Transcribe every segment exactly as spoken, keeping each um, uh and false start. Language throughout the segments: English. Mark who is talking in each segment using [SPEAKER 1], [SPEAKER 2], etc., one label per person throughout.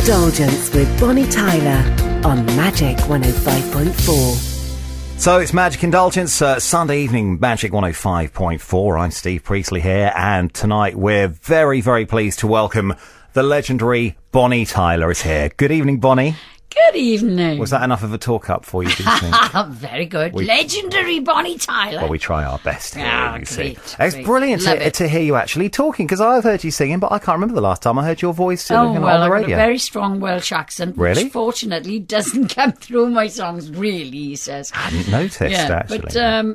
[SPEAKER 1] Indulgence with Bonnie Tyler on Magic one oh five point four.
[SPEAKER 2] So it's Magic Indulgence, uh, Sunday evening, Magic one oh five point four. I'm Steve Priestley here, and tonight we're very, very pleased to welcome the legendary Bonnie Tyler is here. Good evening, Bonnie.
[SPEAKER 3] Good evening.
[SPEAKER 2] Was that enough of a talk-up for you, do you think?
[SPEAKER 3] Very good.
[SPEAKER 2] We,
[SPEAKER 3] Legendary Bonnie Tyler.
[SPEAKER 2] Well, we try our best here,
[SPEAKER 3] Ah,
[SPEAKER 2] you
[SPEAKER 3] great,
[SPEAKER 2] see.
[SPEAKER 3] great.
[SPEAKER 2] It's brilliant to,
[SPEAKER 3] it.
[SPEAKER 2] to hear you actually talking, because I've heard you singing, but I can't remember the last time I heard your voice uh,
[SPEAKER 3] Oh,
[SPEAKER 2] on
[SPEAKER 3] well,
[SPEAKER 2] the
[SPEAKER 3] I've got
[SPEAKER 2] radio.
[SPEAKER 3] a very strong Welsh accent,
[SPEAKER 2] Really?
[SPEAKER 3] which fortunately doesn't come through my songs, really, he says.
[SPEAKER 2] I hadn't noticed,
[SPEAKER 3] yeah,
[SPEAKER 2] actually.
[SPEAKER 3] But, um,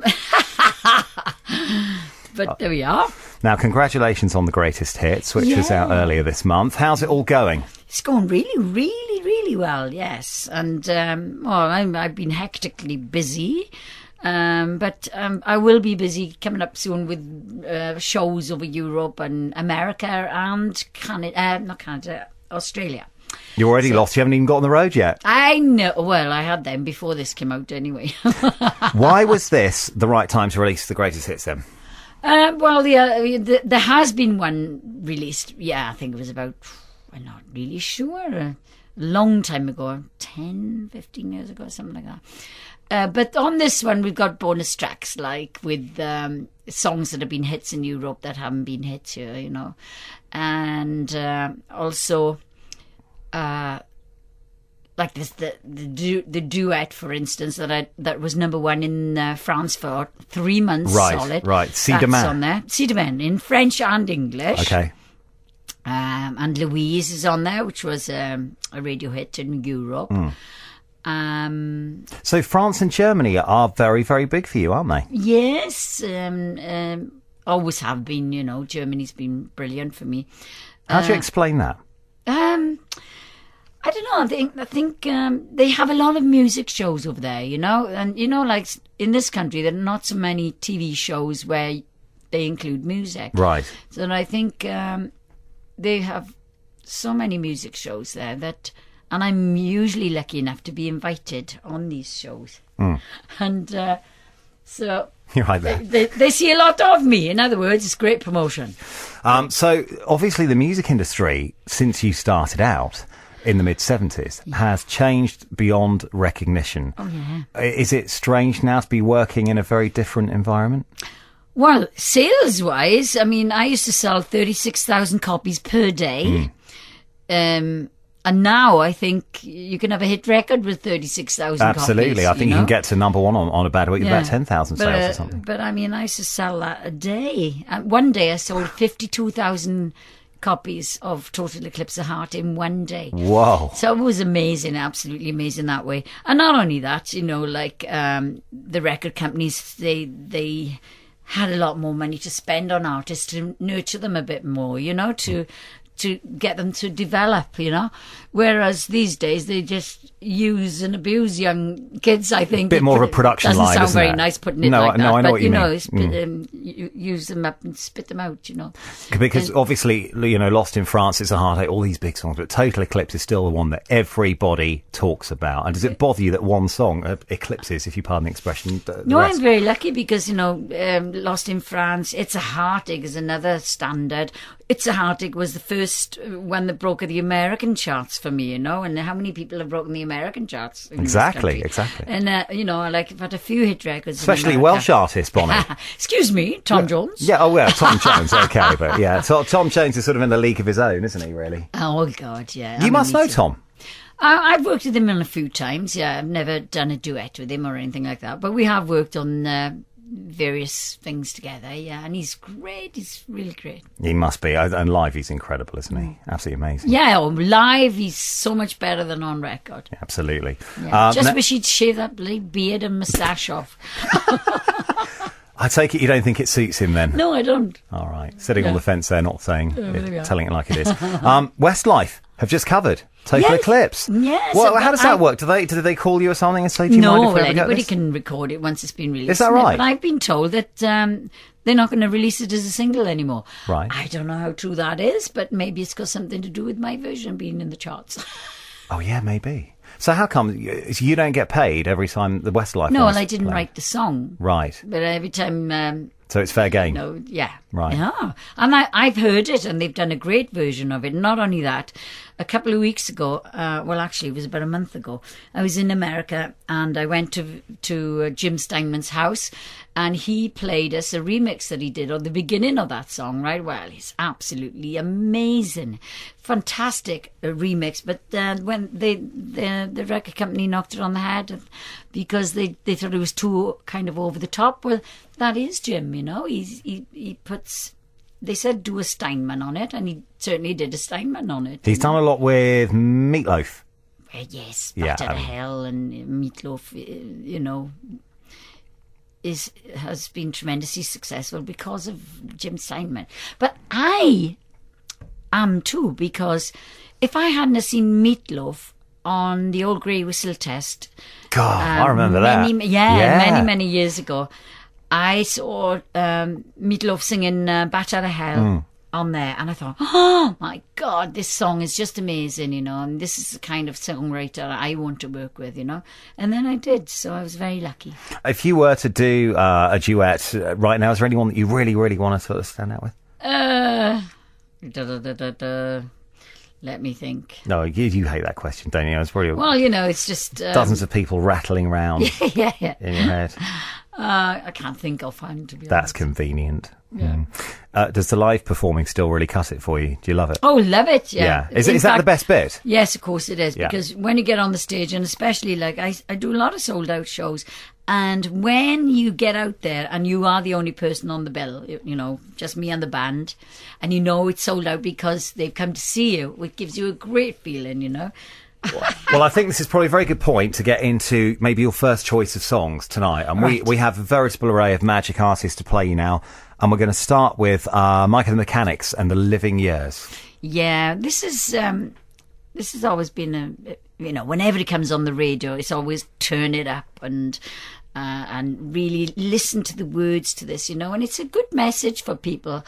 [SPEAKER 3] but there we are.
[SPEAKER 2] Now, congratulations on the greatest hits, which was
[SPEAKER 3] Yeah.
[SPEAKER 2] out earlier this month. How's it all going?
[SPEAKER 3] It's going really, really, really well, yes. And, um, well, I'm, I've been hectically busy. Um, but um, I will be busy coming up soon with uh, shows over Europe and America and Canada, uh, not Canada, Australia.
[SPEAKER 2] You're already
[SPEAKER 3] So-
[SPEAKER 2] lost. You haven't even got on the road yet.
[SPEAKER 3] I know. Well, I had them before this came out anyway.
[SPEAKER 2] Why was this the right time to release the greatest hits then?
[SPEAKER 3] uh, well, the, uh, the, there has been one released. Yeah, I think it was about, I'm not really sure, a long time ago, ten, fifteen years ago, something like that. Uh, but on this one, we've got bonus tracks, like with um, songs that have been hits in Europe that haven't been hits here, you know. And uh, also, uh, like this, the the, du- the duet, for instance, that I, that was number one in uh, France for three months
[SPEAKER 2] Right,
[SPEAKER 3] solid.
[SPEAKER 2] right. Ci
[SPEAKER 3] That's
[SPEAKER 2] Demain.
[SPEAKER 3] on there. Ci Demain, in French and English.
[SPEAKER 2] Okay.
[SPEAKER 3] Um, and Louise is on there, which was um, a radio hit in Europe.
[SPEAKER 2] Mm.
[SPEAKER 3] Um,
[SPEAKER 2] So France and Germany are very, very big for you, aren't they?
[SPEAKER 3] yes, um, um, always have been, you know. Germany's been brilliant for me.
[SPEAKER 2] How do you
[SPEAKER 3] Uh,
[SPEAKER 2] explain that?
[SPEAKER 3] Um, I don't know. I think I think um, they have a lot of music shows over there, you know, and you know, like in this country, there are not so many T V shows where they include music.
[SPEAKER 2] Right.
[SPEAKER 3] So I think um, they have so many music shows there that, and I'm usually lucky enough to be invited on these shows,
[SPEAKER 2] Mm.
[SPEAKER 3] and uh, so.
[SPEAKER 2] You're right there.
[SPEAKER 3] They, they see a lot of me. In other words, it's great promotion.
[SPEAKER 2] Um, so obviously the music industry, since you started out in the mid seventies, has changed beyond recognition.
[SPEAKER 3] Oh, yeah.
[SPEAKER 2] I- Is it strange now to be working in a very different environment?
[SPEAKER 3] Well, sales-wise, I mean, I used to sell thirty-six thousand copies per day. Um, and now I think you can have a hit record with thirty-six thousand copies.
[SPEAKER 2] Absolutely. I think you,
[SPEAKER 3] know?
[SPEAKER 2] can get to number one on, on a bad week,
[SPEAKER 3] Yeah.
[SPEAKER 2] about ten thousand
[SPEAKER 3] But,
[SPEAKER 2] sales
[SPEAKER 3] uh,
[SPEAKER 2] or something.
[SPEAKER 3] But, I mean, I used to sell that a day. Uh, one day I sold fifty-two thousand copies of Total Eclipse of Heart in one day.
[SPEAKER 2] Whoa.
[SPEAKER 3] So it was amazing, absolutely amazing that way. And not only that, you know, like um, the record companies, they they had a lot more money to spend on artists to nurture them a bit more, you know, to to get them to develop, you know. Whereas these days they just use and abuse young kids, I think.
[SPEAKER 2] Bit more of a production
[SPEAKER 3] doesn't
[SPEAKER 2] line,
[SPEAKER 3] sound
[SPEAKER 2] isn't
[SPEAKER 3] very
[SPEAKER 2] it?
[SPEAKER 3] nice putting it
[SPEAKER 2] No,
[SPEAKER 3] like
[SPEAKER 2] I- no,
[SPEAKER 3] that.
[SPEAKER 2] I know
[SPEAKER 3] but,
[SPEAKER 2] what you
[SPEAKER 3] know,
[SPEAKER 2] mean.
[SPEAKER 3] spit,
[SPEAKER 2] Mm.
[SPEAKER 3] um, you, use them up and spit them out, you know.
[SPEAKER 2] Because
[SPEAKER 3] And-
[SPEAKER 2] obviously, you know, Lost in France, It's a Heartache, all these big songs, but Total Eclipse is still the one that everybody talks about. And does it bother you that one song uh, eclipses, if you pardon the expression? The, the
[SPEAKER 3] No,
[SPEAKER 2] rest?
[SPEAKER 3] I'm very lucky because, you know, um, Lost in France, It's a Heartache is another standard. It's a Heartache was the first uh, one that broke the American charts for me, you know, and how many people have broken the American charts? In this
[SPEAKER 2] Exactly,
[SPEAKER 3] country?
[SPEAKER 2] exactly.
[SPEAKER 3] And, uh, you know, like, I've had a few hit records. in
[SPEAKER 2] Especially
[SPEAKER 3] America.
[SPEAKER 2] Welsh artists, Bonnie.
[SPEAKER 3] Excuse me, Tom Jones.
[SPEAKER 2] Yeah, oh, well, Tom Jones, okay, but yeah, Tom, Tom Jones is sort of in a league of his own, isn't he, really?
[SPEAKER 3] Oh, God, yeah. I
[SPEAKER 2] You
[SPEAKER 3] mean,
[SPEAKER 2] must know
[SPEAKER 3] he's-
[SPEAKER 2] Tom.
[SPEAKER 3] I, I've worked with him on a few times, yeah. I've never done a duet with him or anything like that. But we have worked on uh, various things together, yeah. And he's great. He's really great.
[SPEAKER 2] He must be. And live, he's incredible, isn't he? Absolutely amazing.
[SPEAKER 3] Yeah, oh, live, he's so much better than on record.
[SPEAKER 2] Absolutely.
[SPEAKER 3] Yeah.
[SPEAKER 2] Um,
[SPEAKER 3] Just
[SPEAKER 2] na-
[SPEAKER 3] wish he'd shave that bloody beard and moustache off.
[SPEAKER 2] I take it you don't think it suits him then?
[SPEAKER 3] No, I don't.
[SPEAKER 2] All right. Sitting on
[SPEAKER 3] Yeah.
[SPEAKER 2] the fence there, not saying,
[SPEAKER 3] there we
[SPEAKER 2] it,
[SPEAKER 3] are.
[SPEAKER 2] telling it like it is. um, Westlife have just covered Total
[SPEAKER 3] Yes.
[SPEAKER 2] Eclipse.
[SPEAKER 3] Yes,
[SPEAKER 2] Well,
[SPEAKER 3] I've
[SPEAKER 2] how
[SPEAKER 3] got-
[SPEAKER 2] does that
[SPEAKER 3] I-
[SPEAKER 2] work? Do they do they call you or something and say, do you
[SPEAKER 3] No,
[SPEAKER 2] mind if we
[SPEAKER 3] well,
[SPEAKER 2] ever get
[SPEAKER 3] anybody
[SPEAKER 2] this?
[SPEAKER 3] can record it once it's been released.
[SPEAKER 2] Is that
[SPEAKER 3] isn't it?
[SPEAKER 2] right?
[SPEAKER 3] But I've been told that um, they're not going to release it as a single anymore.
[SPEAKER 2] Right.
[SPEAKER 3] I don't know how true that is, but maybe it's got something to do with my version being in the charts.
[SPEAKER 2] Oh, yeah, maybe. So how come you you don't get paid every time the Westlife
[SPEAKER 3] No,
[SPEAKER 2] ones
[SPEAKER 3] well, I didn't
[SPEAKER 2] play?
[SPEAKER 3] write the song.
[SPEAKER 2] Right.
[SPEAKER 3] But every time um,
[SPEAKER 2] So it's fair game.
[SPEAKER 3] No, yeah.
[SPEAKER 2] Right.
[SPEAKER 3] Yeah. And I, I've heard it, and they've done a great version of it. Not only that, a couple of weeks ago, uh, well, actually, it was about a month ago, I was in America, and I went to to uh, Jim Steinman's house, and he played us a remix that he did on the beginning of that song, right? Well, it's absolutely amazing. Fantastic uh, remix. But uh, when they the, the record company knocked it on the head because they, they thought it was too kind of over the top, well, that is Jim, you know. He's, he he puts... They said do a Steinman on it, and he certainly did a Steinman on it.
[SPEAKER 2] He's done a lot with Meatloaf.
[SPEAKER 3] Uh, yes,
[SPEAKER 2] Yeah,
[SPEAKER 3] Bat Out
[SPEAKER 2] I
[SPEAKER 3] of
[SPEAKER 2] mean-
[SPEAKER 3] Hell and Meatloaf, uh, you know, is has been tremendously successful because of Jim Steinman. But I am too, because if I hadn't have seen Meatloaf on the old Grey Whistle Test,
[SPEAKER 2] God, I
[SPEAKER 3] um,
[SPEAKER 2] remember
[SPEAKER 3] many,
[SPEAKER 2] that.
[SPEAKER 3] Yeah,
[SPEAKER 2] Yeah.
[SPEAKER 3] many, many years ago, I saw um, Meatloaf singing uh, Bat Out of Hell
[SPEAKER 2] Mm.
[SPEAKER 3] on there, and I thought, oh my God, this song is just amazing, you know, and this is the kind of songwriter I want to work with, you know. And then I did, so I was very lucky.
[SPEAKER 2] If you were to do uh, a duet uh, right now, is there anyone that you really, really want to sort of stand out with?
[SPEAKER 3] Uh, da, da, da, da, da. Let me think.
[SPEAKER 2] No, you, you hate that question, don't you? It's probably
[SPEAKER 3] Well, you know, it's just... Um,
[SPEAKER 2] dozens of people rattling around
[SPEAKER 3] yeah, yeah.
[SPEAKER 2] in your head.
[SPEAKER 3] Uh, I can't think offhand, to be
[SPEAKER 2] That's
[SPEAKER 3] honest.
[SPEAKER 2] convenient.
[SPEAKER 3] Yeah.
[SPEAKER 2] Mm. Uh, does the live performing still really cut it for you? Do you love it?
[SPEAKER 3] Oh, love it, yeah.
[SPEAKER 2] Is,
[SPEAKER 3] In
[SPEAKER 2] is that the
[SPEAKER 3] fact-
[SPEAKER 2] best bit?
[SPEAKER 3] Yes, of course it is.
[SPEAKER 2] Yeah.
[SPEAKER 3] Because when you get on the stage, and especially like I, I do a lot of sold out shows, and when you get out there and you are the only person on the bill, you, you know, just me and the band, and you know it's sold out because they've come to see you, it gives you a great feeling, you know.
[SPEAKER 2] Well, I think this is probably a very good point to get into maybe your first choice of songs tonight. And we,
[SPEAKER 3] Right.
[SPEAKER 2] we have a veritable array of Magic artists to play you now. And we're going to start with uh, Mike and the Mechanics and The Living Years.
[SPEAKER 3] Yeah, this is um, this has always been a, you know, whenever it comes on the radio, it's always turn it up and uh, and really listen to the words to this, you know, and it's a good message for people.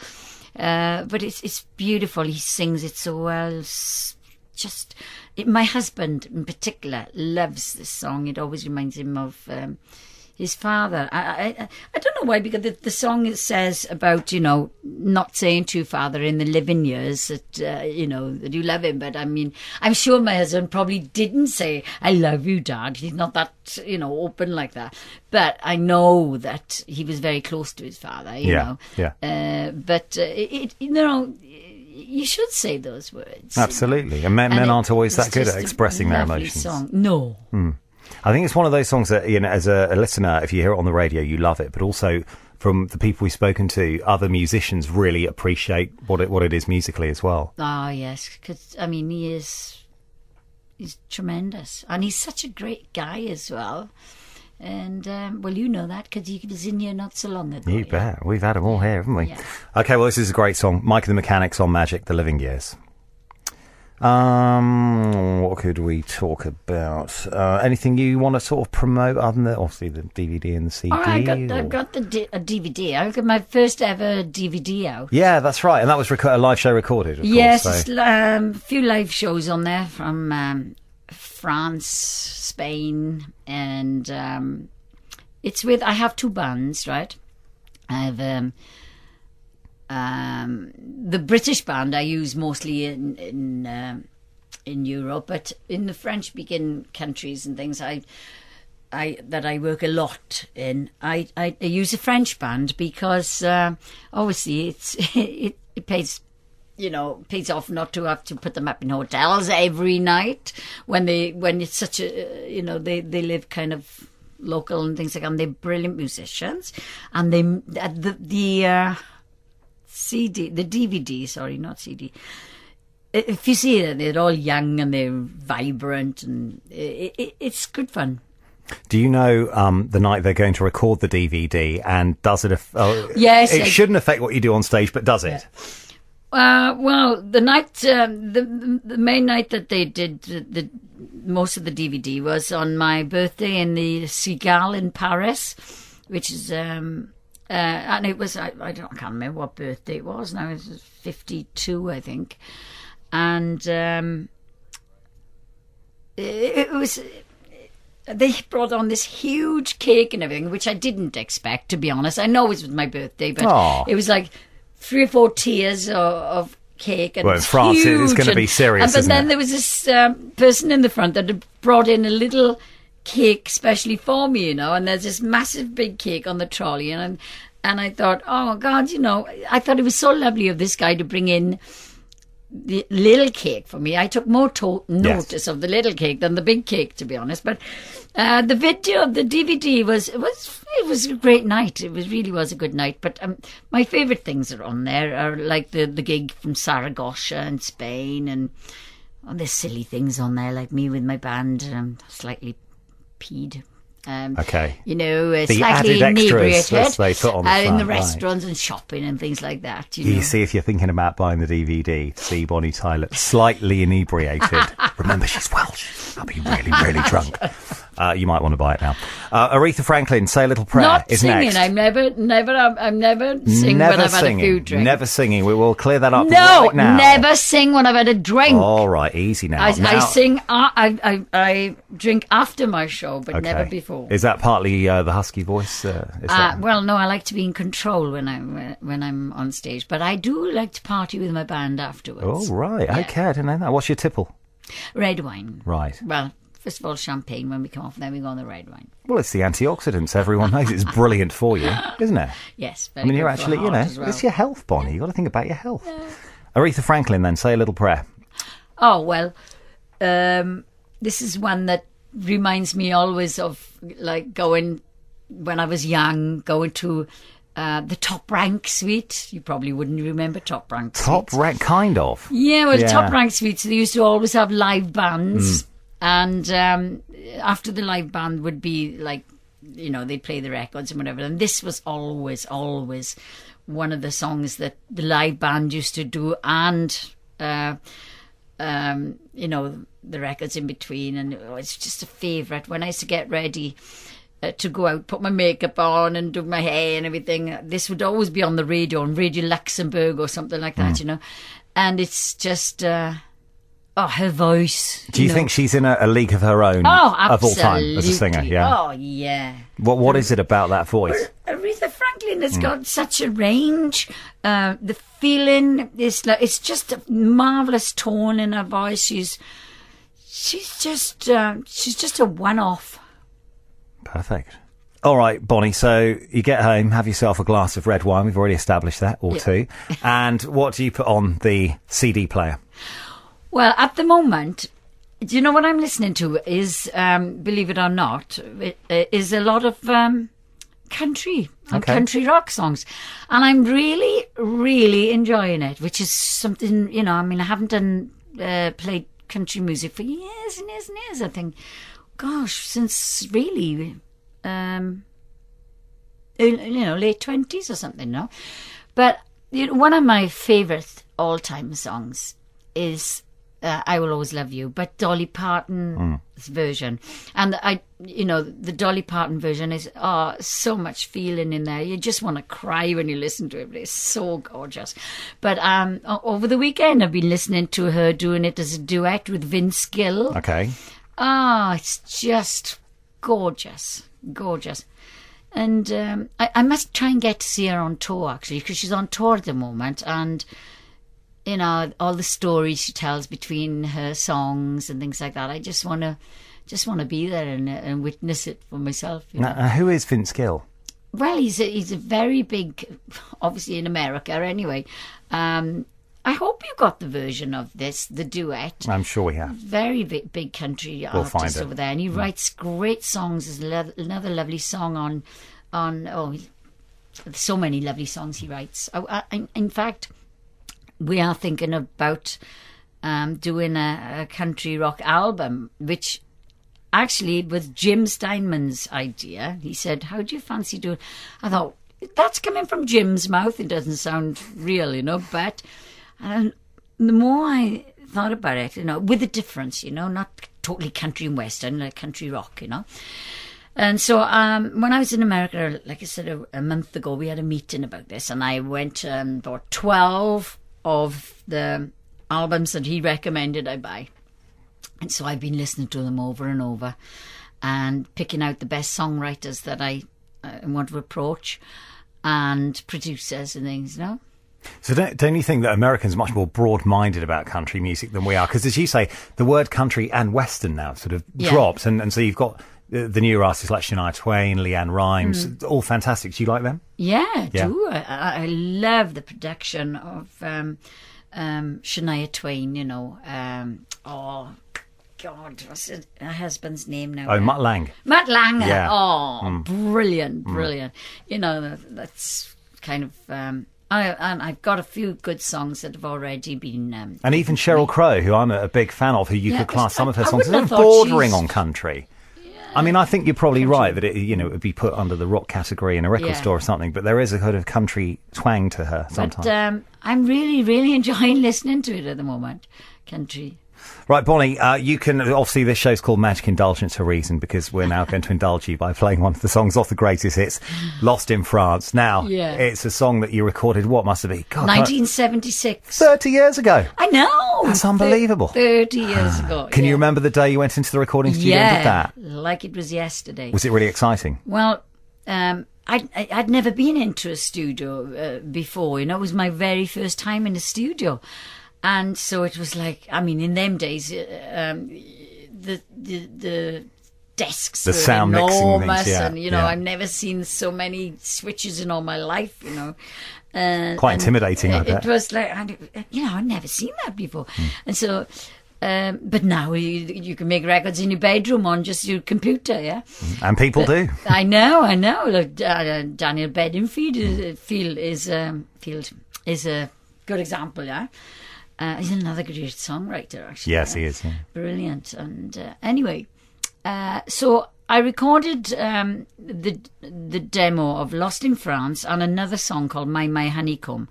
[SPEAKER 3] Uh, but it's it's beautiful. He sings it so well. It's just it, my husband in particular loves this song. It always reminds him of um, his father. I, I I don't know why, because the, the song says about, you know, not saying to your father in the living years that uh, you know that you love him. But I mean, I'm sure my husband probably didn't say I love you, Dad. He's not that, you know, open like that. But I know that he was very close to his father. You
[SPEAKER 2] Yeah,
[SPEAKER 3] know.
[SPEAKER 2] yeah.
[SPEAKER 3] Uh, but uh, it, it, you know, you should say those words.
[SPEAKER 2] Absolutely. And men,
[SPEAKER 3] And
[SPEAKER 2] men
[SPEAKER 3] it-
[SPEAKER 2] aren't always
[SPEAKER 3] it's
[SPEAKER 2] that good
[SPEAKER 3] just
[SPEAKER 2] at
[SPEAKER 3] a
[SPEAKER 2] expressing their
[SPEAKER 3] lovely
[SPEAKER 2] emotions.
[SPEAKER 3] Song. No.
[SPEAKER 2] I think it's one of those songs that, you know, as a, a listener, if you hear it on the radio, you love it. But also, from the people we've spoken to, other musicians really appreciate what it what it is musically as well.
[SPEAKER 3] Ah, yes, because I mean he is, he's tremendous, and he's such a great guy as well. And um, well, you know that because he was in here not so long ago.
[SPEAKER 2] You
[SPEAKER 3] yeah.
[SPEAKER 2] bet. We've had them all here, haven't we?
[SPEAKER 3] Yeah.
[SPEAKER 2] Okay, well, this is a great song. Mike and the Mechanics on Magic, The Living Years. Um, what could we talk about? Uh, anything you want to sort of promote other than the, obviously the D V D and the C D?
[SPEAKER 3] Oh, I got,
[SPEAKER 2] or-
[SPEAKER 3] I've got the D- a D V D. I got my first ever D V D out.
[SPEAKER 2] Yeah, that's right. And that was rec- a live show recorded, of
[SPEAKER 3] Yes,
[SPEAKER 2] course.
[SPEAKER 3] it's
[SPEAKER 2] So.
[SPEAKER 3] um, a few live shows on there from um, France, Spain, and um, it's with. I have two bands, right? I have um, um, the British band I use mostly in in um, in Europe, but in the French-speaking countries and things, I. I that I work a lot in. I, I, I use a French band because uh, obviously it's it, it pays you know pays off not to have to put them up in hotels every night when they when it's such a you know they, they live kind of local and things like that. And they're brilliant musicians, and they the the uh, C D the D V D sorry not C D. If you see it, they're all young and they're vibrant, and it, it, it's good fun.
[SPEAKER 2] Do you know um, the night they're going to record the D V D, and does it? Aff- oh,
[SPEAKER 3] Yes,
[SPEAKER 2] it
[SPEAKER 3] I-
[SPEAKER 2] shouldn't affect what you do on stage, but does it?
[SPEAKER 3] Uh, well, the night, um, the the main night that they did the, the most of the D V D was on my birthday in the Cigale in Paris, which is um, uh, and it was I, I don't I can't remember what birthday it was now. It was fifty-two, I think, and um, it, it was. they brought on this huge cake and everything, which I didn't expect, to be honest. I know it was my birthday, but
[SPEAKER 2] Aw.
[SPEAKER 3] it was like three or four tiers of, of cake. And
[SPEAKER 2] Well,
[SPEAKER 3] it
[SPEAKER 2] in
[SPEAKER 3] was
[SPEAKER 2] France, it-
[SPEAKER 3] huge
[SPEAKER 2] it's gonna
[SPEAKER 3] and-
[SPEAKER 2] be serious,
[SPEAKER 3] And, but
[SPEAKER 2] isn't
[SPEAKER 3] then
[SPEAKER 2] it?
[SPEAKER 3] there was this um, person in the front that had brought in a little cake specially for me, you know, and there's this massive big cake on the trolley, and and I thought, oh God, you know, I thought it was so lovely of this guy to bring in the little cake for me. I took more to- notice of the little cake than the big cake, to be honest. But uh, the video, the D V D was it was it was a great night. It was really was a good night. But um, my favourite things are on there are like the the gig from Saragossa in Spain, and oh, there's silly things on there like me with my band, um, slightly peed. Um,
[SPEAKER 2] Okay.
[SPEAKER 3] You know, uh,
[SPEAKER 2] The
[SPEAKER 3] slightly
[SPEAKER 2] added extras
[SPEAKER 3] inebriated
[SPEAKER 2] that they put on the
[SPEAKER 3] uh, in the
[SPEAKER 2] front, right.
[SPEAKER 3] restaurants and shopping and things like that. You,
[SPEAKER 2] You
[SPEAKER 3] know.
[SPEAKER 2] see, if you're thinking about buying the D V D to see Bonnie Tyler slightly inebriated, remember she's Welsh. I'll be really, really drunk. Uh, you might want to buy it now. Uh, Aretha Franklin, Say a Little Prayer
[SPEAKER 3] Not
[SPEAKER 2] is
[SPEAKER 3] singing.
[SPEAKER 2] next.
[SPEAKER 3] I'm never, never, I'm, I'm never sing
[SPEAKER 2] never
[SPEAKER 3] when I've
[SPEAKER 2] singing.
[SPEAKER 3] had a few drinks.
[SPEAKER 2] Never singing. We will clear that up
[SPEAKER 3] No,
[SPEAKER 2] right now.
[SPEAKER 3] never sing when I've had a drink.
[SPEAKER 2] All right, easy now.
[SPEAKER 3] I,
[SPEAKER 2] now
[SPEAKER 3] I sing. Uh, I, I, I drink after my show, but
[SPEAKER 2] okay.
[SPEAKER 3] never before.
[SPEAKER 2] Is that partly uh, the husky voice? Uh, is
[SPEAKER 3] Uh,
[SPEAKER 2] that...
[SPEAKER 3] well, no, I like to be in control when I'm when I'm on stage, but I do like to party with my band afterwards.
[SPEAKER 2] Oh, right.
[SPEAKER 3] Yeah.
[SPEAKER 2] Okay, I didn't know that. What's your tipple?
[SPEAKER 3] Red wine.
[SPEAKER 2] Right.
[SPEAKER 3] Well, first of all, champagne when we come off, then we go on the red wine.
[SPEAKER 2] Well, it's the antioxidants. Everyone knows it's brilliant for you, isn't it?
[SPEAKER 3] Yes, very
[SPEAKER 2] I mean, you're
[SPEAKER 3] good for
[SPEAKER 2] actually, you
[SPEAKER 3] heart
[SPEAKER 2] know,
[SPEAKER 3] as well.
[SPEAKER 2] it's your health, Bonnie. You've got to think about your health. Aretha Franklin, then, Say a Little Prayer.
[SPEAKER 3] Oh, well, um, this is one that reminds me always of, like, going, when I was young, going to uh, the Top Rank Suite. You probably wouldn't remember Top Rank
[SPEAKER 2] Top
[SPEAKER 3] Suite.
[SPEAKER 2] rank, kind of.
[SPEAKER 3] Yeah, well,
[SPEAKER 2] Yeah.
[SPEAKER 3] Top Rank Suites, they used to always have live bands. And um, after the live band would be, like, you know, they'd play the records and whatever. And this was always, always one of the songs that the live band used to do, and uh, um, you know, the records in between. And oh, it's just a favourite. When I used to get ready uh, to go out, put my makeup on and do my hair and everything, this would always be on the radio, on Radio Luxembourg or something like that, you know. And it's just, uh, oh, her voice.
[SPEAKER 2] Do you
[SPEAKER 3] know.
[SPEAKER 2] think she's in a, a league of her own
[SPEAKER 3] Oh,
[SPEAKER 2] of all
[SPEAKER 3] absolutely.
[SPEAKER 2] time as a singer? Yeah.
[SPEAKER 3] Oh, yeah.
[SPEAKER 2] What What is it about that voice?
[SPEAKER 3] Aretha Franklin has got such a range. Uh, the feeling is like, it's just a marvelous tone in her voice. She's she's just uh, she's just a one-off.
[SPEAKER 2] Perfect. All right, Bonnie, so you get home, have yourself a glass of red wine. We've already established that, or
[SPEAKER 3] Yeah.
[SPEAKER 2] two. And what do you put on the C D player?
[SPEAKER 3] Well, at the moment, do you know what I'm listening to is, um, believe it or not, it, uh, is a lot of um, country and
[SPEAKER 2] Okay.
[SPEAKER 3] country rock songs. And I'm really, really enjoying it, which is something, you know, I mean, I haven't done, uh, played country music for years and years and years, I think. Gosh, since really, um, you know, late twenties or something, no? But you know, one of my favourite all-time songs is uh, I Will Always Love You, but Dolly Parton's version. And I, you know, the Dolly Parton version is, oh, so much feeling in there. You just want to cry when you listen to it. It's so gorgeous. But um, o- over the weekend, I've been listening to her doing it as a duet with Vince Gill.
[SPEAKER 2] Okay.
[SPEAKER 3] Ah, it's just gorgeous, gorgeous. And um, I, I must try and get to see her on tour, actually, because she's on tour at the moment. And, you know, all the stories she tells between her songs and things like that. I just want to just want to be there and, uh, and witness it for myself. You know?
[SPEAKER 2] Now, uh, who is Vince Gill?
[SPEAKER 3] Well, he's a, he's a very big, obviously in America anyway. Um, I hope you got the version of this, the duet.
[SPEAKER 2] I'm sure we have.
[SPEAKER 3] Very big, big country
[SPEAKER 2] We'll find
[SPEAKER 3] artist
[SPEAKER 2] it.
[SPEAKER 3] over there, and he writes great songs. There's lo- another lovely song on, on oh, so many lovely songs he writes. Oh, uh, in, in fact, we are thinking about um, doing a, a country rock album, which actually was Jim Steinman's idea. He said, "How do you fancy doing?" I thought, that's coming from Jim's mouth. It doesn't sound real, you know, but. And the more I thought about it, you know, with a difference, you know, not totally country and western, like country rock, you know. And so um, when I was in America, like I said, a, a month ago, we had a meeting about this, and I went and um, bought twelve of the albums that he recommended I buy. And so I've been listening to them over and over. and picking out the best songwriters that I uh, want to approach, and producers and things, you know.
[SPEAKER 2] So don't, don't you think that Americans are much more broad-minded about country music than we are? Because as you say, the word country and western now sort of
[SPEAKER 3] Yeah.
[SPEAKER 2] dropped, and, and so you've got the, the newer artists like Shania Twain, Leanne Rimes,
[SPEAKER 3] Mm.
[SPEAKER 2] all fantastic. Do you like them?
[SPEAKER 3] Yeah, I
[SPEAKER 2] Yeah.
[SPEAKER 3] do. I, I I love the production of um, um, Shania Twain, you know. Um, oh, God, what's it, her husband's name now?
[SPEAKER 2] Oh, Mutt Lange.
[SPEAKER 3] Matt Langer.
[SPEAKER 2] Yeah.
[SPEAKER 3] Oh, brilliant, brilliant. You know, that- that's kind of... Um, I, and I've got a few good songs that have already been... Um,
[SPEAKER 2] And even Sheryl Crow, who I'm a, a big fan of, who you
[SPEAKER 3] Yeah,
[SPEAKER 2] could class some of her
[SPEAKER 3] I- I
[SPEAKER 2] songs as
[SPEAKER 3] wouldn't have
[SPEAKER 2] bordering
[SPEAKER 3] thought she's-
[SPEAKER 2] on country. I mean, I think you're probably right that it, you know, it would be put under the rock category in a record
[SPEAKER 3] Yeah.
[SPEAKER 2] store or something, but there is a kind of country twang to her sometimes.
[SPEAKER 3] but um, I'm really, really enjoying listening to it at the moment. Country.
[SPEAKER 2] Right, Bonnie, uh, you can, obviously this show's called Magic Indulgence for a reason, because we're now going to indulge you by playing one of the songs off the greatest hits, Lost in France. Now,
[SPEAKER 3] Yeah.
[SPEAKER 2] it's a song that you recorded, what must it be? God,
[SPEAKER 3] nineteen seventy-six.
[SPEAKER 2] thirty years ago.
[SPEAKER 3] I know.
[SPEAKER 2] That's unbelievable.
[SPEAKER 3] Thir- thirty years ago.
[SPEAKER 2] Can you
[SPEAKER 3] yeah.
[SPEAKER 2] remember the day you went into the recording studio
[SPEAKER 3] yeah,
[SPEAKER 2] and did that?
[SPEAKER 3] like it was yesterday.
[SPEAKER 2] Was it really exciting?
[SPEAKER 3] Well, um, I'd, I- I'd never been into a studio uh, before. You know, it was my very first time in a studio. And so it was like, I mean, in them days, uh, um, the, the, the desks
[SPEAKER 2] The
[SPEAKER 3] were
[SPEAKER 2] sound mixing things,
[SPEAKER 3] enormous.
[SPEAKER 2] yeah,
[SPEAKER 3] and, you know,
[SPEAKER 2] yeah.
[SPEAKER 3] I've never seen so many switches in all my life, you know. Uh,
[SPEAKER 2] Quite
[SPEAKER 3] and
[SPEAKER 2] intimidating, I
[SPEAKER 3] it,
[SPEAKER 2] bet.
[SPEAKER 3] It was like, I- you know, I'd never seen that before. And so... Um, but now you, you can make records in your bedroom on just your computer, yeah?
[SPEAKER 2] And people do.
[SPEAKER 3] I know, I know. Look, uh, Daniel Bedingfield is, Field is, um, Field is a good example, yeah? Uh, he's another great songwriter, actually.
[SPEAKER 2] Yes,
[SPEAKER 3] yeah?
[SPEAKER 2] he is, yeah.
[SPEAKER 3] Brilliant. And uh, anyway, uh, so I recorded um, the the demo of Lost in France on another song called My My Honeycomb.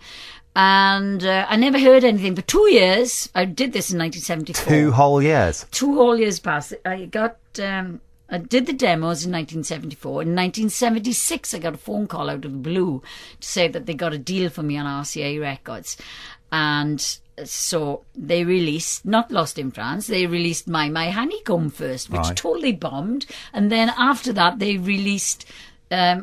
[SPEAKER 3] And uh, I never heard anything for two years. I did this in nineteen seventy-four.
[SPEAKER 2] Two whole years.
[SPEAKER 3] Two whole years passed. I got, um, I did the demos in nineteen seventy-four. In nineteen seventy-six, I got a phone call out of the blue to say that they got a deal for me on R C A Records. And so they released, not Lost in France, they released My My Honeycomb first, which
[SPEAKER 2] Right.
[SPEAKER 3] totally bombed. And then after that, they released... Um,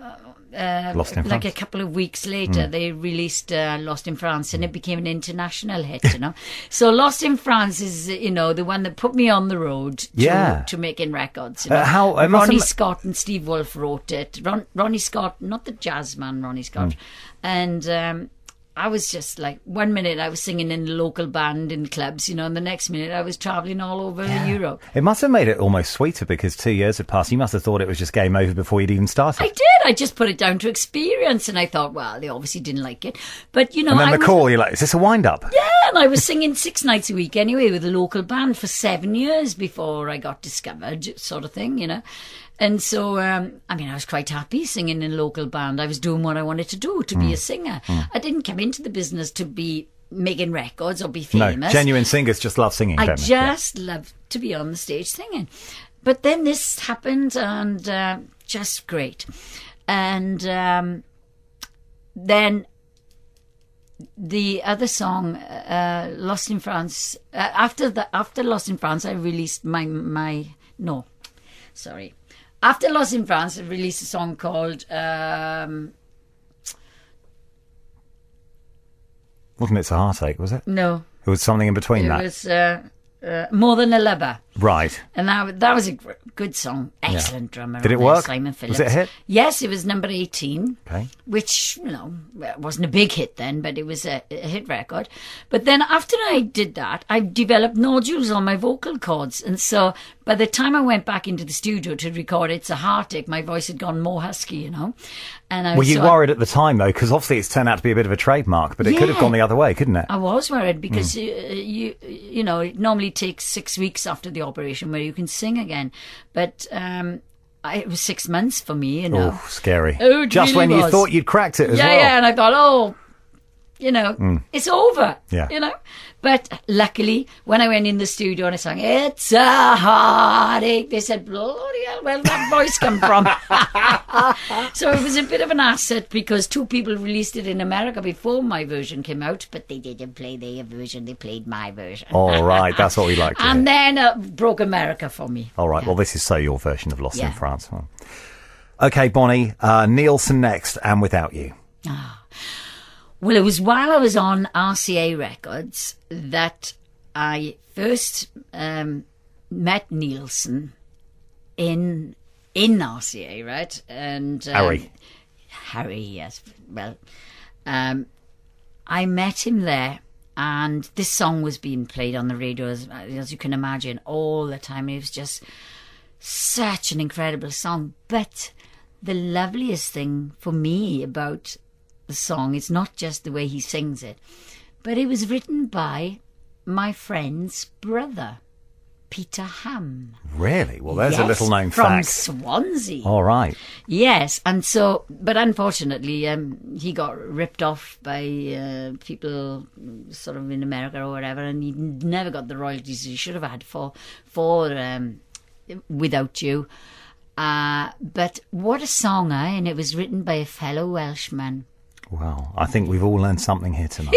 [SPEAKER 3] Uh,
[SPEAKER 2] Lost in
[SPEAKER 3] like
[SPEAKER 2] France.
[SPEAKER 3] a couple of weeks later, they released uh, Lost in France, and it became an international hit, you know. So Lost in France is, you know, the one that put me on the road to,
[SPEAKER 2] Yeah.
[SPEAKER 3] to making records. You know?
[SPEAKER 2] Uh, how- it must
[SPEAKER 3] Ronnie
[SPEAKER 2] have-
[SPEAKER 3] Scott and Steve Wolfe wrote it. Ron, Ronnie Scott, not the jazz man, Ronnie Scott.
[SPEAKER 2] Mm.
[SPEAKER 3] And um, I was just like, one minute I was singing in the local band in clubs, you know, and the next minute I was travelling all over Europe.
[SPEAKER 2] It must have made it almost sweeter because two years had passed. You must have thought it was just game over before you'd even started.
[SPEAKER 3] I did. I just put it down to experience, and I thought, well, they obviously didn't like it. But, you know,
[SPEAKER 2] and then
[SPEAKER 3] I
[SPEAKER 2] the
[SPEAKER 3] was,
[SPEAKER 2] call, you're like, is this a wind-up?
[SPEAKER 3] yeah, and I was singing six nights a week anyway with a local band for seven years before I got discovered, sort of thing, you know. And so, um, I mean, I was quite happy singing in a local band. I was doing what I wanted to do, to be a singer. I didn't come into the business to be making records or be
[SPEAKER 2] No,
[SPEAKER 3] famous.
[SPEAKER 2] genuine singers just love singing,
[SPEAKER 3] I
[SPEAKER 2] don't they? Yeah.
[SPEAKER 3] just love to be on the stage singing. But then this happened, and uh, just great. And um, then the other song, uh, Lost in France. Uh, after the after Lost in France, I released my my no, sorry. After Lost in France, I released a song called. Um,
[SPEAKER 2] Wasn't It's a Heartache, was it?
[SPEAKER 3] no,
[SPEAKER 2] It was something in between
[SPEAKER 3] it
[SPEAKER 2] that.
[SPEAKER 3] was uh, uh, More Than a Lover.
[SPEAKER 2] Right.
[SPEAKER 3] And that, that was a gr- good song. Excellent drummer.
[SPEAKER 2] Did it
[SPEAKER 3] on there,
[SPEAKER 2] work?
[SPEAKER 3] Simon
[SPEAKER 2] Was
[SPEAKER 3] Phillips.
[SPEAKER 2] it a hit?
[SPEAKER 3] Yes, it was number eighteen.
[SPEAKER 2] Okay.
[SPEAKER 3] Which, you know, it wasn't a big hit then, but it was a, a hit record. But then after I did that, I developed nodules on my vocal cords. And so by the time I went back into the studio to record It's a Heartache, my voice had gone more husky, you know. And I
[SPEAKER 2] Were you
[SPEAKER 3] so I-
[SPEAKER 2] worried at the time, though? Because obviously it's turned out to be a bit of a trademark, but it could have
[SPEAKER 3] Yeah.
[SPEAKER 2] gone the other way, couldn't it?
[SPEAKER 3] I was worried because uh, you you know it normally takes six weeks after the operation where you can sing again, but um, I, it was six months for me. You know,
[SPEAKER 2] Oh, scary.
[SPEAKER 3] Oh, it
[SPEAKER 2] Just
[SPEAKER 3] really
[SPEAKER 2] when you
[SPEAKER 3] was.
[SPEAKER 2] thought you'd cracked it as
[SPEAKER 3] yeah,
[SPEAKER 2] well.
[SPEAKER 3] yeah, and I thought, oh, you know, it's over,
[SPEAKER 2] Yeah.
[SPEAKER 3] you know. But luckily, when I went in the studio and I sang, "It's a heartache," they said, "Bloody hell, where did that voice come from?" So it was a bit of an asset because two people released it in America before my version came out, but they didn't play their version, they played my version.
[SPEAKER 2] All right, that's what we like to hear.
[SPEAKER 3] And then uh, broke America for me.
[SPEAKER 2] All right,
[SPEAKER 3] Yeah.
[SPEAKER 2] well, this is so your version of Lost in
[SPEAKER 3] Yeah.
[SPEAKER 2] France. Well, okay, Bonnie, uh, Nielsen next, and Without You.
[SPEAKER 3] Well, it was while I was on R C A Records that I first um, met Nielsen in in R C A, right? And um,
[SPEAKER 2] Harry.
[SPEAKER 3] Harry, yes. Well, um, I met him there, and this song was being played on the radio, as, as you can imagine, all the time. It was just such an incredible song. But the loveliest thing for me about the song is not just the way he sings it, but it was written by my friend's brother, Peter Ham.
[SPEAKER 2] Really? Well, there's a
[SPEAKER 3] Yes,
[SPEAKER 2] little known
[SPEAKER 3] from
[SPEAKER 2] fact.
[SPEAKER 3] Swansea.
[SPEAKER 2] All right.
[SPEAKER 3] Yes, and so, but unfortunately, um, he got ripped off by uh, people sort of in America or whatever, and he never got the royalties he should have had for for um, Without You. Uh, but what a song, eh? And it was written by a fellow Welshman.
[SPEAKER 2] Well, I think we've all learned something here tonight.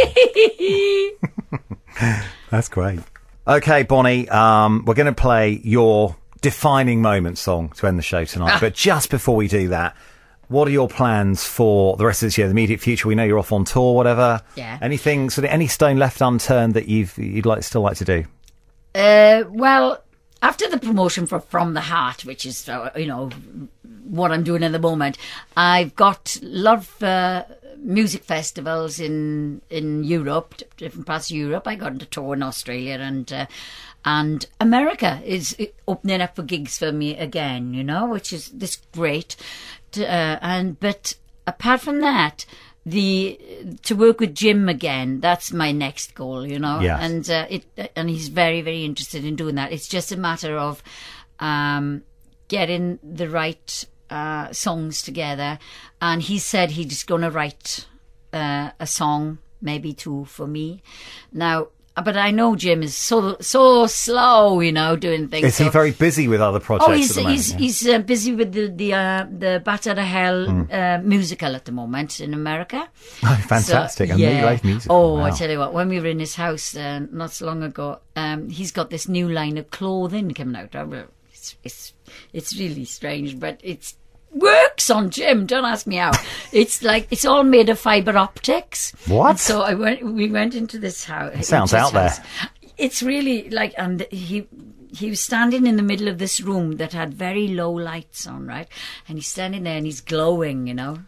[SPEAKER 2] That's great. Okay, Bonnie, um, we're going to play your defining moment song to end the show tonight. But just before we do that, what are your plans for the rest of this year, the immediate future? We know you're off on tour, whatever.
[SPEAKER 3] Yeah.
[SPEAKER 2] Anything, sort of any stone left unturned that you've you'd like still like to do?
[SPEAKER 3] Uh, well, after the promotion for From the Heart, which is, uh, you know, what I'm doing at the moment, I've got a lot of uh, music festivals in in Europe, different parts of Europe. I got into tour in Australia, and uh, and America is opening up for gigs for me again, you know, which is this great. To, uh, and but apart from that, the to work with Jim again, that's my next goal, you know.
[SPEAKER 2] Yes.
[SPEAKER 3] And uh, it and he's very very interested in doing that. It's just a matter of um, getting the right uh, songs together, and he said he's going to write uh, a song, maybe two, for me now. But I know Jim is so so slow, you know, doing things.
[SPEAKER 2] Is he
[SPEAKER 3] so-
[SPEAKER 2] very busy with other projects
[SPEAKER 3] Oh, he's
[SPEAKER 2] at the moment?
[SPEAKER 3] he's
[SPEAKER 2] Yeah.
[SPEAKER 3] he's uh, busy with the the uh, the Bat Out of Hell
[SPEAKER 2] Hmm.
[SPEAKER 3] uh, musical at the moment in America.
[SPEAKER 2] Oh, fantastic. And New Life musical.
[SPEAKER 3] Oh,
[SPEAKER 2] Wow.
[SPEAKER 3] I tell you what, when we were in his house uh, not so long ago, um, he's got this new line of clothing coming out. Oh, It's it's it's really strange, but it's works on Jim. Don't ask me how. It's like it's all made of fibre optics.
[SPEAKER 2] What?
[SPEAKER 3] And so I went. We went into this house.
[SPEAKER 2] It sounds
[SPEAKER 3] into his
[SPEAKER 2] out there.
[SPEAKER 3] house. It's really like, and he he was standing in the middle of this room that had very low lights on, right? And he's standing there and he's glowing, you know.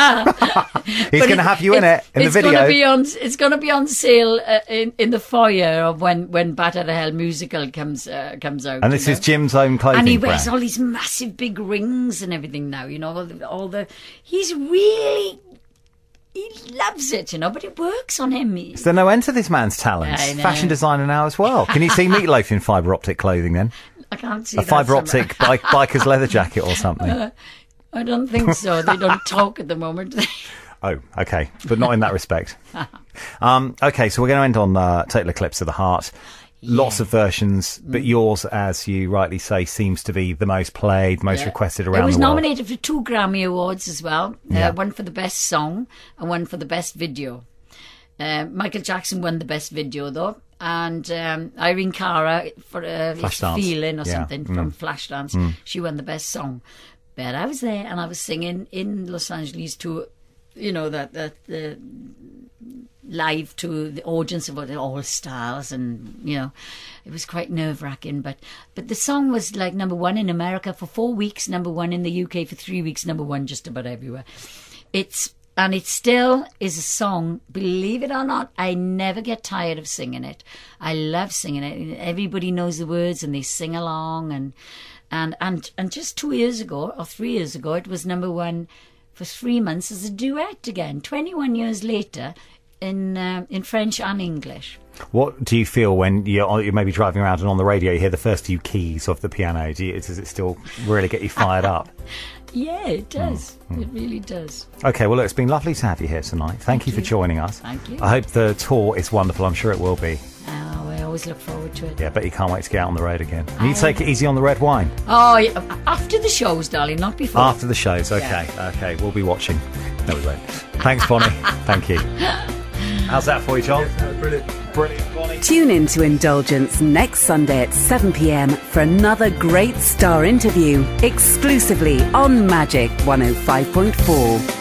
[SPEAKER 2] He's going to have you in it in the
[SPEAKER 3] it's
[SPEAKER 2] video.
[SPEAKER 3] Gonna be on, it's going to be on sale uh, in in the foyer of when when Bat Out of Hell musical comes uh, comes out.
[SPEAKER 2] And this
[SPEAKER 3] you
[SPEAKER 2] is
[SPEAKER 3] know?
[SPEAKER 2] Jim's own clothing
[SPEAKER 3] And he wears
[SPEAKER 2] brand.
[SPEAKER 3] all these massive big rings and everything now, you know. All the, all the he's really. He loves it, you know, but it works on him. He-
[SPEAKER 2] Is there no end to this man's talents?
[SPEAKER 3] I know.
[SPEAKER 2] Fashion designer now as well. Can you see Meatloaf in fibre optic clothing then?
[SPEAKER 3] I can't see
[SPEAKER 2] A
[SPEAKER 3] that
[SPEAKER 2] fibre
[SPEAKER 3] somewhere.
[SPEAKER 2] optic bike, biker's leather jacket or something?
[SPEAKER 3] I don't think so. They don't talk at the moment.
[SPEAKER 2] Oh, okay. But not in that respect. Um, okay, so we're going to end on uh, Total Eclipse of the Heart. Lots
[SPEAKER 3] Yeah.
[SPEAKER 2] of versions, but yours, as you rightly say, seems to be the most played, most
[SPEAKER 3] Yeah.
[SPEAKER 2] requested
[SPEAKER 3] It
[SPEAKER 2] around
[SPEAKER 3] was
[SPEAKER 2] the world.
[SPEAKER 3] nominated for two Grammy Awards as well.
[SPEAKER 2] Yeah.
[SPEAKER 3] Uh, one for the best song and one for the best video. Uh, Michael Jackson won the best video though, and um, Irene Cara for uh,
[SPEAKER 2] Flashdance.
[SPEAKER 3] Feeling or
[SPEAKER 2] Yeah.
[SPEAKER 3] something
[SPEAKER 2] Mm.
[SPEAKER 3] from Flashdance. She won the best song. But I was there and I was singing in Los Angeles to, you know, that that the live to the audience of all stars, and you know, it was quite nerve wracking. But but the song was like number one in America for four weeks, number one in the U K for three weeks, number one just about everywhere. It's and it still is a song, believe it or not. I never get tired of singing it. I love singing it. Everybody knows the words and they sing along. And and and and just two years ago or three years ago, it was number one for three months as a duet again. Twenty-one years later, in uh, in French and English.
[SPEAKER 2] What do you feel when you're, you're maybe driving around and on the radio you hear the first few keys of the piano? Do you, does it still really get you fired up?
[SPEAKER 3] Yeah, it does. Mm. It really does.
[SPEAKER 2] Okay, well, look, it's been lovely to have you here tonight. Thank, Thank you, you for joining us.
[SPEAKER 3] Thank you.
[SPEAKER 2] I hope the tour is wonderful. I'm sure it will be.
[SPEAKER 3] Oh, I always look forward to it.
[SPEAKER 2] Yeah, but you can't wait to get out on the road again. You take it easy on the red wine.
[SPEAKER 3] Oh, yeah. After the shows, darling, not before.
[SPEAKER 2] After the shows, okay. Yeah. Okay, we'll be watching. No, we won't. Thanks, Bonnie. Thank you. How's that for you, John?
[SPEAKER 4] Yeah, brilliant.
[SPEAKER 2] Brilliant, Bonnie.
[SPEAKER 1] Tune in to Indulgence next Sunday at seven p.m. for another great star interview, exclusively on Magic one oh five point four.